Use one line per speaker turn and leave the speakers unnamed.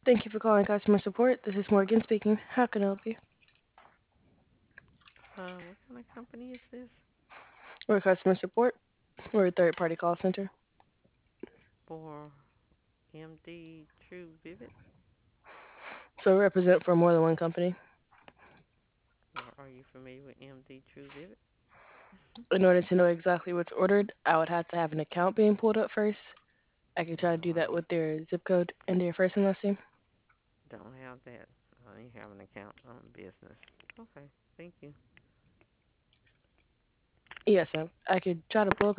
Thank you for calling customer support. This is Morgan speaking. How can I help you?
What kind of company is this?
We're customer support. We're a third party call center.
For MD True Vivid?
So we represent for more than one company.
Or are you familiar with MD True Vivid?
In order to know exactly what's ordered, I would have to have an account being pulled up first. I can try to
No,
do
I
that
don't.
with their zip code and their first and last name.
Don't have that. I ain't have an account. I'm a business. Okay, thank you.
Yes, ma'am. I could try to pull up